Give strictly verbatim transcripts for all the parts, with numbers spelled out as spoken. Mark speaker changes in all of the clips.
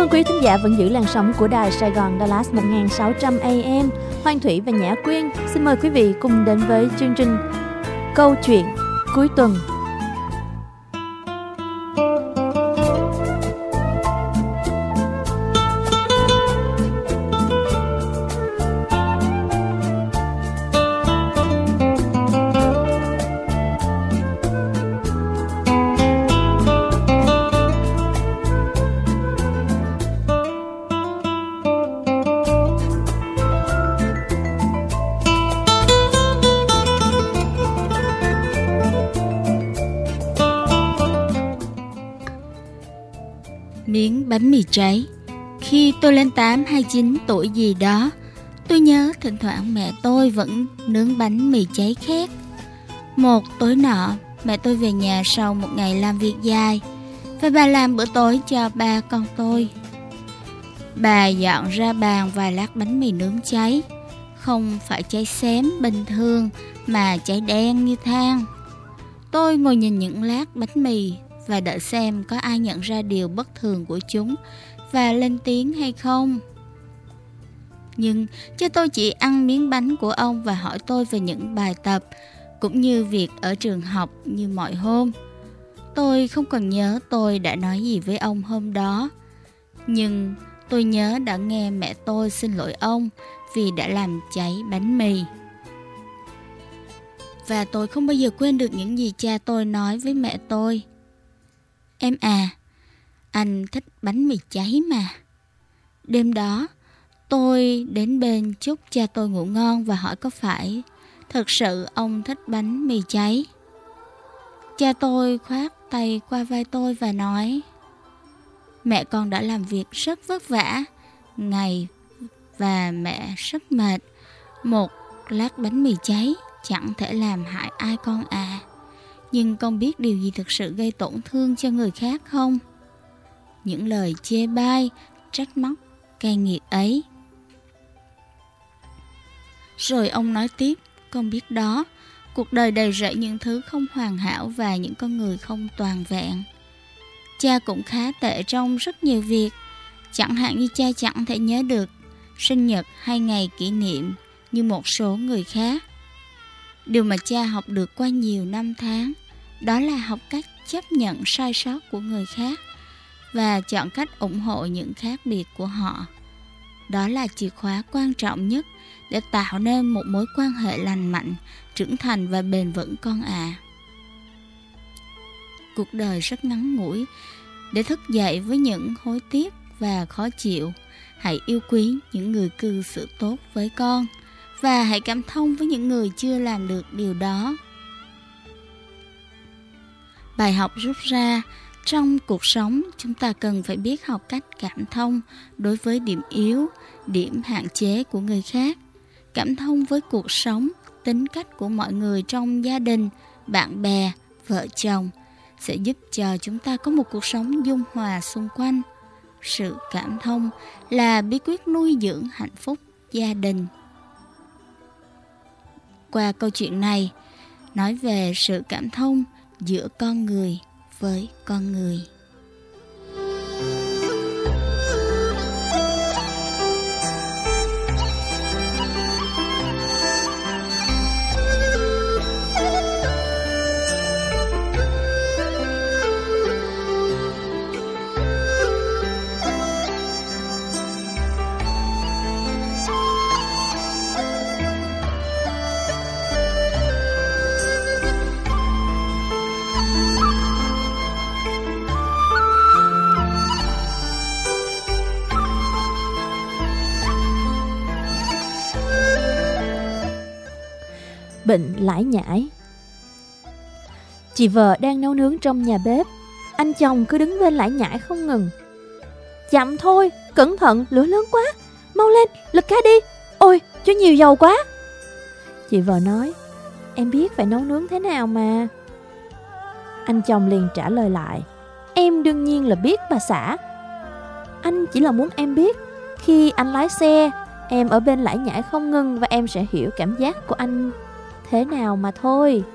Speaker 1: ơn quý thính giả vẫn giữ làn sóng của đài Sài Gòn Dallas một nghìn sáu trăm A M. Hoan Thủy và Nhã Quyên xin mời quý vị cùng đến với chương trình Câu chuyện cuối tuần.
Speaker 2: Miếng bánh mì cháy. Khi tôi lên tám hay chín tuổi gì đó, tôi nhớ thỉnh thoảng mẹ tôi vẫn nướng bánh mì cháy khét. Một tối nọ, mẹ tôi về nhà sau một ngày làm việc dài và bà làm bữa tối cho ba con tôi. Bà dọn ra bàn vài lát bánh mì nướng cháy, không phải cháy xém bình thường mà cháy đen như than. Tôi ngồi nhìn những lát bánh mì và đợi xem có ai nhận ra điều bất thường của chúng và lên tiếng hay không. Nhưng cha tôi chỉ ăn miếng bánh của ông và hỏi tôi về những bài tập cũng như việc ở trường học như mọi hôm. Tôi không còn nhớ tôi đã nói gì với ông hôm đó, nhưng tôi nhớ đã nghe mẹ tôi xin lỗi ông vì đã làm cháy bánh mì. Và tôi không bao giờ quên được những gì cha tôi nói với mẹ tôi. Em à, anh thích bánh mì cháy mà. Đêm đó, tôi đến bên chúc cha tôi ngủ ngon và hỏi có phải thật sự ông thích bánh mì cháy. Cha tôi khoác tay qua vai tôi và nói: Mẹ con đã làm việc rất vất vả ngày và mẹ rất mệt. Một lát bánh mì cháy chẳng thể làm hại ai con à. Nhưng con biết điều gì thực sự gây tổn thương cho người khác không? Những lời chê bai, trách móc, cay nghiệt ấy. Rồi ông nói tiếp: Con biết đó, cuộc đời đầy rẫy những thứ không hoàn hảo và những con người không toàn vẹn. Cha cũng khá tệ trong rất nhiều việc. Chẳng hạn như cha chẳng thể nhớ được sinh nhật hay ngày kỷ niệm như một số người khác. Điều mà cha học được qua nhiều năm tháng đó là học cách chấp nhận sai sót của người khác và chọn cách ủng hộ những khác biệt của họ. Đó là chìa khóa quan trọng nhất để tạo nên một mối quan hệ lành mạnh, trưởng thành và bền vững con ạ. À. Cuộc đời rất ngắn ngủi. Để thức dậy với những hối tiếc và khó chịu, hãy yêu quý những người cư xử tốt với con và hãy cảm thông với những người chưa làm được điều đó. Bài học rút ra: trong cuộc sống, chúng ta cần phải biết học cách cảm thông đối với điểm yếu, điểm hạn chế của người khác. Cảm thông với cuộc sống, tính cách của mọi người trong gia đình, bạn bè, vợ chồng sẽ giúp cho chúng ta có một cuộc sống dung hòa xung quanh. Sự cảm thông là bí quyết nuôi dưỡng hạnh phúc gia đình. Qua câu chuyện này, nói về sự cảm thông giữa con người với con người.
Speaker 1: Bệnh lải nhải. Chị vợ đang nấu nướng trong nhà bếp. Anh chồng cứ đứng bên lải nhải không ngừng. Chậm thôi, cẩn thận, lửa lớn quá. Mau lên, lật cá đi. Ôi, cho nhiều dầu quá. Chị vợ nói: Em biết phải nấu nướng thế nào mà. Anh chồng liền trả lời lại: Em đương nhiên là biết bà xã. Anh chỉ là muốn em biết, khi anh lái xe, em ở bên lải nhải không ngừng và em sẽ hiểu cảm giác của anh thế nào mà thôi.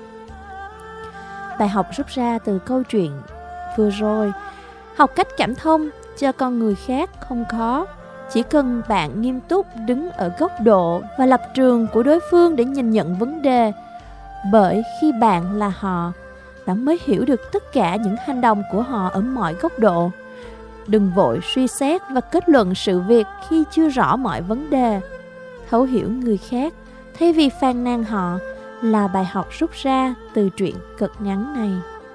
Speaker 1: Bài học rút ra từ câu chuyện vừa rồi: học cách cảm thông cho con người khác không khó. Chỉ cần bạn nghiêm túc đứng ở góc độ và lập trường của đối phương để nhìn nhận vấn đề. Bởi khi bạn là họ, bạn mới hiểu được tất cả những hành động của họ ở mọi góc độ. Đừng vội suy xét và kết luận sự việc khi chưa rõ mọi vấn đề. Thấu hiểu người khác thay vì phàn nàn họ là bài học rút ra từ truyện cực ngắn này.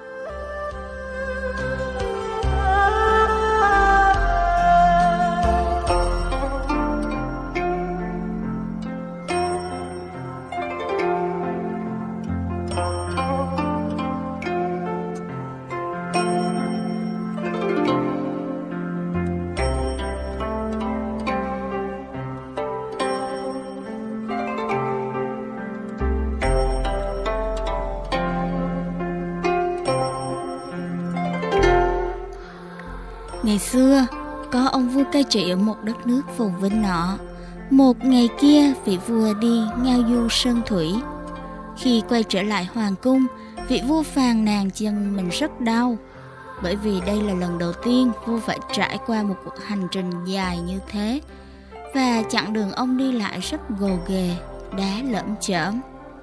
Speaker 2: Ngày xưa, có ông vua cai trị ở một đất nước phồn vinh nọ. Một ngày kia, vị vua đi ngao du sơn thủy. Khi quay trở lại hoàng cung, vị vua phàn nàn chân mình rất đau. Bởi vì đây là lần đầu tiên vua phải trải qua một cuộc hành trình dài như thế. Và chặng đường ông đi lại rất gồ ghề, đá lởm chởm.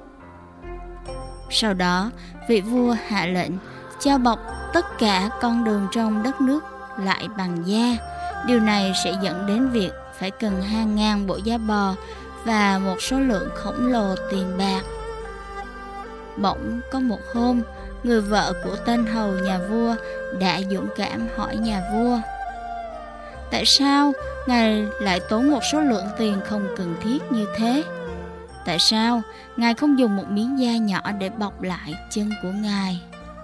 Speaker 2: Sau đó, vị vua hạ lệnh cho bọc tất cả con đường trong đất nước lại bằng da. Điều này sẽ dẫn đến việc phải cần hàng ngàn bộ da bò và một số lượng khổng lồ tiền bạc. Bỗng có một hôm, người vợ của tên hầu nhà vua đã dũng cảm hỏi nhà vua: tại sao ngài lại tốn một số lượng tiền không cần thiết như thế? Tại sao ngài không dùng một miếng da nhỏ để bọc lại chân của ngài?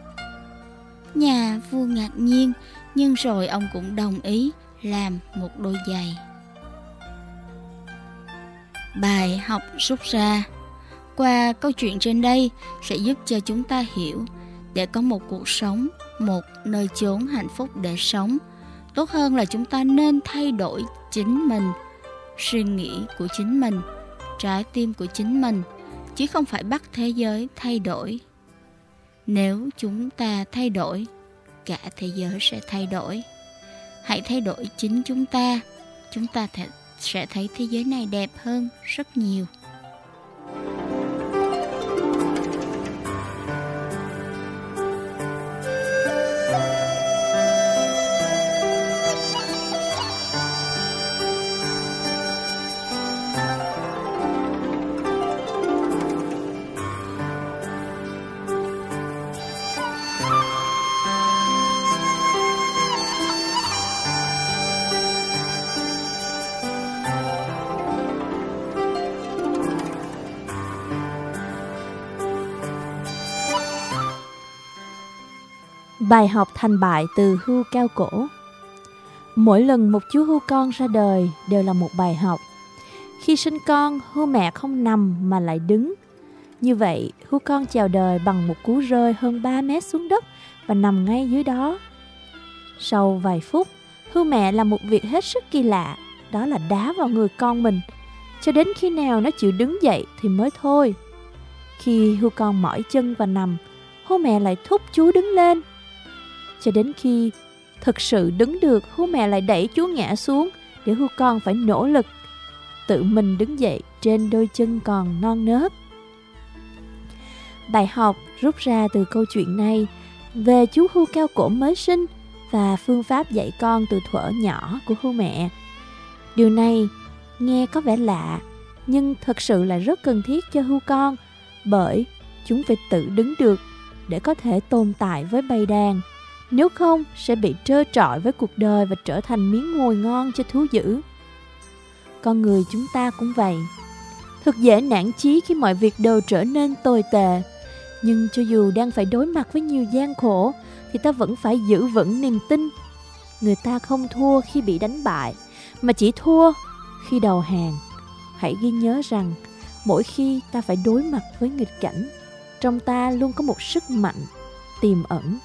Speaker 2: Nhà vua ngạc nhiên, nhưng rồi ông cũng đồng ý làm một đôi giày. Bài học rút ra qua câu chuyện trên đây sẽ giúp cho chúng ta hiểu, để có một cuộc sống, một nơi chốn hạnh phúc để sống, tốt hơn là chúng ta nên thay đổi chính mình, suy nghĩ của chính mình, trái tim của chính mình, chứ không phải bắt thế giới thay đổi. Nếu chúng ta thay đổi, cả thế giới sẽ thay đổi. Hãy thay đổi chính chúng ta, chúng ta sẽ thấy thế giới này đẹp hơn rất nhiều.
Speaker 1: Bài học thành bại từ hươu cao cổ. Mỗi lần một chú hươu con ra đời đều là một bài học. Khi sinh con, hươu mẹ không nằm mà lại đứng. Như vậy, hươu con chào đời bằng một cú rơi hơn ba mét xuống đất và nằm ngay dưới đó. Sau vài phút, hươu mẹ làm một việc hết sức kỳ lạ, đó là đá vào người con mình, cho đến khi nào nó chịu đứng dậy thì mới thôi. Khi hươu con mỏi chân và nằm, hươu mẹ lại thúc chú đứng lên. Cho đến khi thực sự đứng được, hươu mẹ lại đẩy chú ngã xuống để hươu con phải nỗ lực tự mình đứng dậy trên đôi chân còn non nớt. Bài học rút ra từ câu chuyện này về chú hươu cao cổ mới sinh và phương pháp dạy con từ thuở nhỏ của hươu mẹ. Điều này nghe có vẻ lạ, nhưng thật sự là rất cần thiết cho hươu con, bởi chúng phải tự đứng được để có thể tồn tại với bầy đàn. Nếu không, sẽ bị trơ trọi với cuộc đời và trở thành miếng mồi ngon cho thú dữ. Con người chúng ta cũng vậy. Thật dễ nản chí khi mọi việc đều trở nên tồi tệ. Nhưng cho dù đang phải đối mặt với nhiều gian khổ, thì ta vẫn phải giữ vững niềm tin. Người ta không thua khi bị đánh bại, mà chỉ thua khi đầu hàng. Hãy ghi nhớ rằng, mỗi khi ta phải đối mặt với nghịch cảnh, trong ta luôn có một sức mạnh tiềm ẩn.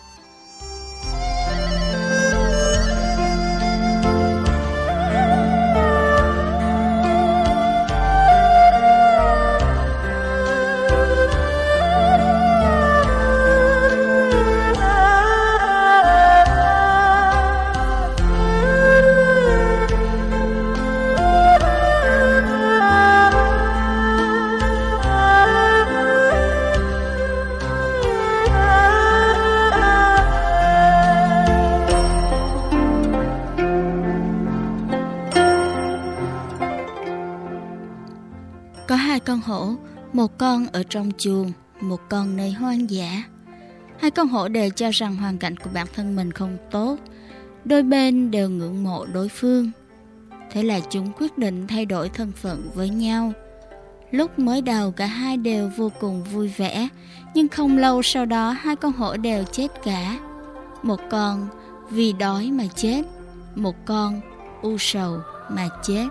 Speaker 2: hai con hổ, một con ở trong chuồng, một con nơi hoang dã. Hai con hổ đều cho rằng hoàn cảnh của bản thân mình không tốt. Đôi bên đều ngưỡng mộ đối phương. Thế là chúng quyết định thay đổi thân phận với nhau. Lúc mới đầu cả hai đều vô cùng vui vẻ, nhưng không lâu sau đó hai con hổ đều chết cả. Một con vì đói mà chết, một con u sầu mà chết.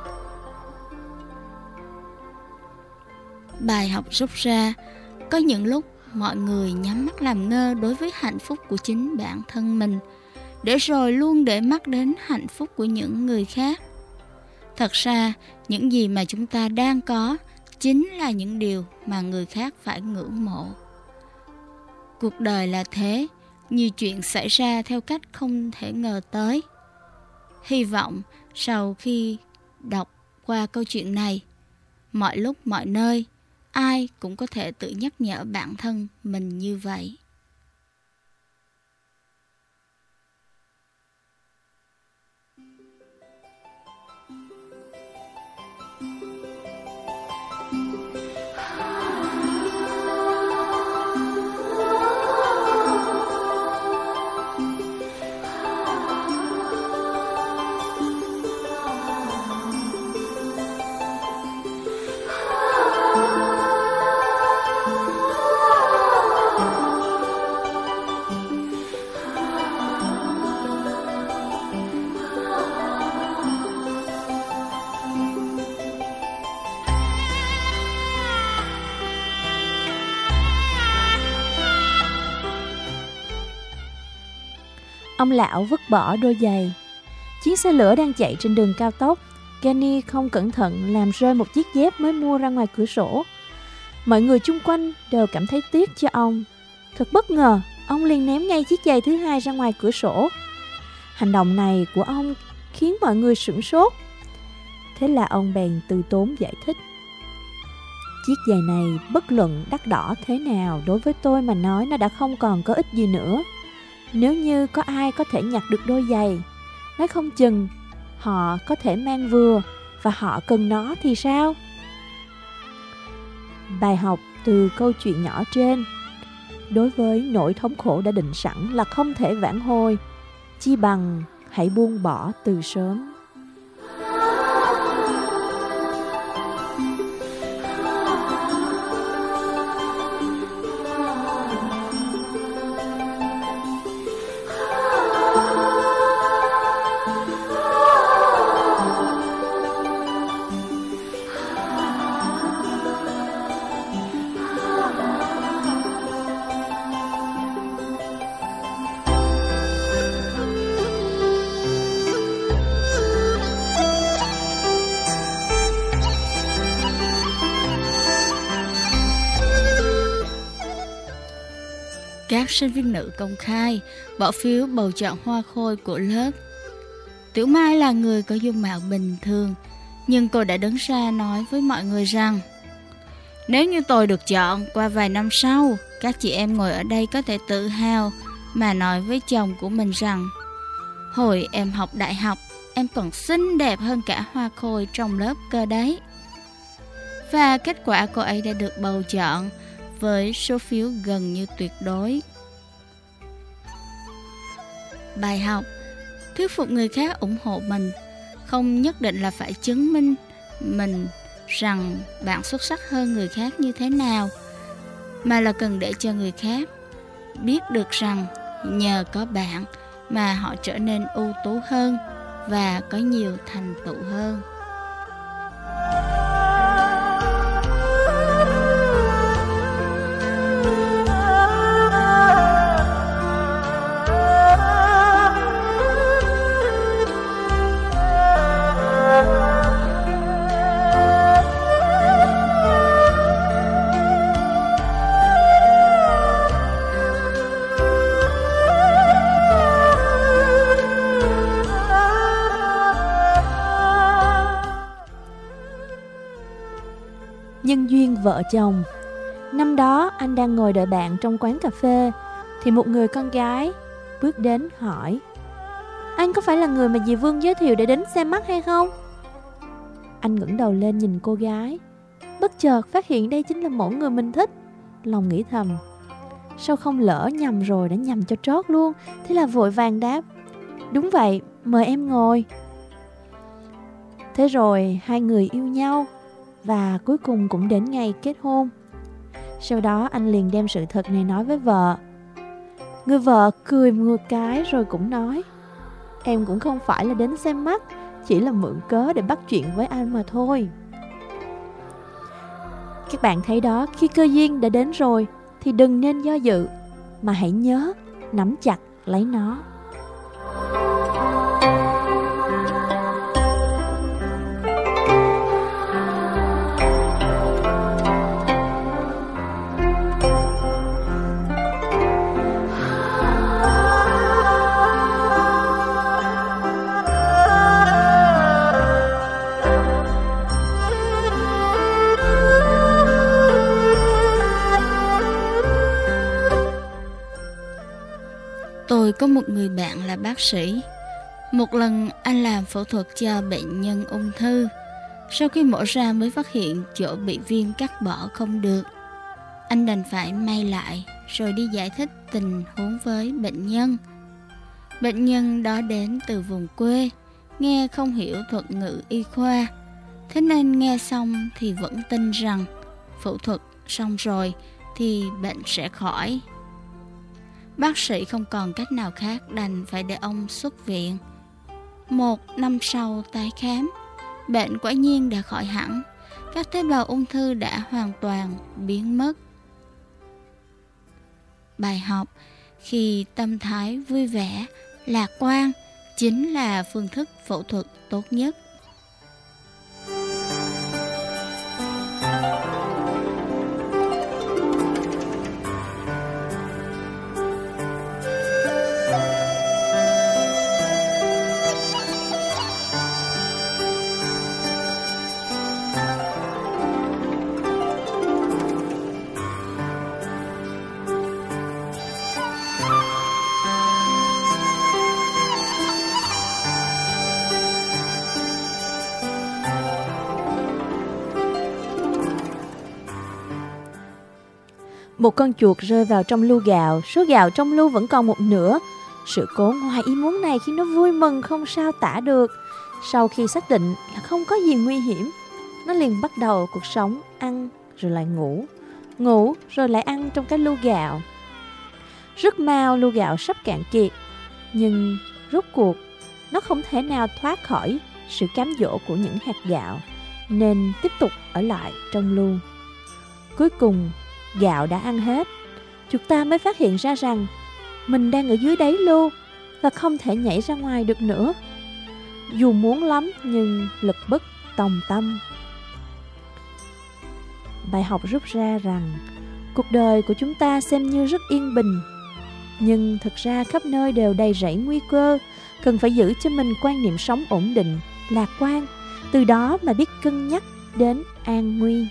Speaker 2: Bài học rút ra, có những lúc mọi người nhắm mắt làm ngơ đối với hạnh phúc của chính bản thân mình, để rồi luôn để mắt đến hạnh phúc của những người khác. Thật ra, những gì mà chúng ta đang có chính là những điều mà người khác phải ngưỡng mộ. Cuộc đời là thế, nhiều chuyện xảy ra theo cách không thể ngờ tới. Hy vọng sau khi đọc qua câu chuyện này, mọi lúc mọi nơi, ai cũng có thể tự nhắc nhở bản thân mình như vậy.
Speaker 1: Ông lão vứt bỏ đôi giày. Chiếc xe lửa đang chạy trên đường cao tốc. Kenny không cẩn thận làm rơi một chiếc dép mới mua ra ngoài cửa sổ. Mọi người chung quanh đều cảm thấy tiếc cho ông. Thật bất ngờ, ông liền ném ngay chiếc giày thứ hai ra ngoài cửa sổ. Hành động này của ông khiến mọi người sửng sốt. Thế là ông bèn từ tốn giải thích. Chiếc giày này bất luận đắt đỏ thế nào, đối với tôi mà nói nó đã không còn có ích gì nữa. Nếu như có ai có thể nhặt được đôi giày, nói không chừng họ có thể mang vừa và họ cần nó thì sao? Bài học từ câu chuyện nhỏ trên: đối với nỗi thống khổ đã định sẵn là không thể vãn hồi, chi bằng hãy buông bỏ từ sớm.
Speaker 2: Các sinh viên nữ công khai bỏ phiếu bầu chọn hoa khôi của lớp. Tiểu Mai là người có dung mạo bình thường, nhưng cô đã đứng ra nói với mọi người rằng nếu như tôi được chọn, qua vài năm sau, các chị em ngồi ở đây có thể tự hào mà nói với chồng của mình rằng hồi em học đại học, em còn xinh đẹp hơn cả hoa khôi trong lớp cơ đấy. Và kết quả cô ấy đã được bầu chọn với số phiếu gần như tuyệt đối. Bài học: thuyết phục người khác ủng hộ mình không nhất định là phải chứng minh mình rằng bạn xuất sắc hơn người khác như thế nào, mà là cần để cho người khác biết được rằng nhờ có bạn mà họ trở nên ưu tú hơn và có nhiều thành tựu hơn.
Speaker 1: Nhân duyên vợ chồng. Năm đó anh đang ngồi đợi bạn trong quán cà phê, thì một người con gái bước đến hỏi: anh có phải là người mà dì Vương giới thiệu để đến xem mắt hay không? Anh ngẩng đầu lên nhìn cô gái. bất chợt phát hiện đây chính là mẫu người mình thích. Lòng nghĩ thầm, sao không lỡ nhầm rồi đã nhầm cho trót luôn. Thế là vội vàng đáp, đúng vậy, mời em ngồi. Thế rồi hai người yêu nhau và cuối cùng cũng đến ngày kết hôn. Sau đó anh liền đem sự thật này nói với vợ. Người vợ cười một cái rồi cũng nói, em cũng không phải là đến xem mắt, chỉ là mượn cớ để bắt chuyện với anh mà thôi. Các bạn thấy đó, khi cơ duyên đã đến rồi thì đừng nên do dự, mà hãy nhớ nắm chặt lấy nó.
Speaker 2: Tôi có một người bạn là bác sĩ. Một lần anh làm phẫu thuật cho bệnh nhân ung thư. Sau khi mổ ra mới phát hiện chỗ bị viêm cắt bỏ không được. Anh đành phải may lại rồi đi giải thích tình huống với bệnh nhân. Bệnh nhân đó đến từ vùng quê, nghe không hiểu thuật ngữ y khoa. Thế nên nghe xong thì vẫn tin rằng phẫu thuật xong rồi thì bệnh sẽ khỏi. Bác sĩ không còn cách nào khác, đành phải để ông xuất viện. Một năm sau tái khám, bệnh quả nhiên đã khỏi hẳn. Các tế bào ung thư đã hoàn toàn biến mất. Bài học: khi tâm thái vui vẻ, lạc quan chính là phương thức phẫu thuật tốt nhất.
Speaker 1: Một con chuột rơi vào trong lu gạo, số gạo trong lu vẫn còn một nửa. Sự cố ngoài ý muốn này khiến nó vui mừng không sao tả được. Sau khi xác định là không có gì nguy hiểm, nó liền bắt đầu cuộc sống ăn rồi lại ngủ, ngủ rồi lại ăn trong cái lu gạo. Rất mau lu gạo sắp cạn kiệt, nhưng rốt cuộc nó không thể nào thoát khỏi sự cám dỗ của những hạt gạo, nên tiếp tục ở lại trong lu. Cuối cùng gạo đã ăn hết, chuột ta mới phát hiện ra rằng mình đang ở dưới đáy lu và không thể nhảy ra ngoài được nữa. Dù muốn lắm nhưng lực bất tòng tâm. Bài học rút ra rằng cuộc đời của chúng ta xem như rất yên bình, nhưng thực ra khắp nơi đều đầy rẫy nguy cơ. Cần phải giữ cho mình quan niệm sống ổn định, lạc quan, từ đó mà biết cân nhắc đến an nguy.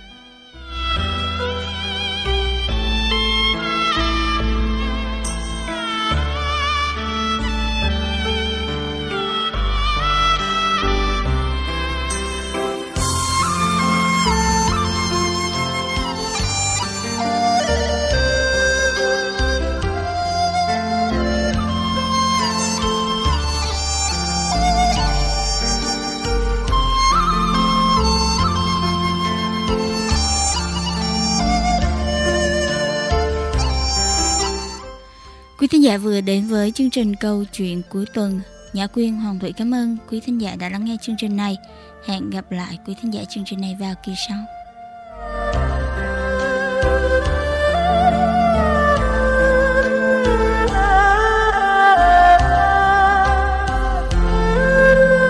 Speaker 2: Quý thính giả vừa đến với chương trình Câu chuyện cuối tuần. Nhã Quyên, Hoàng Thủy cảm ơn quý thính giả đã lắng nghe chương trình này. Hẹn gặp lại quý thính giả chương trình này vào kỳ sau.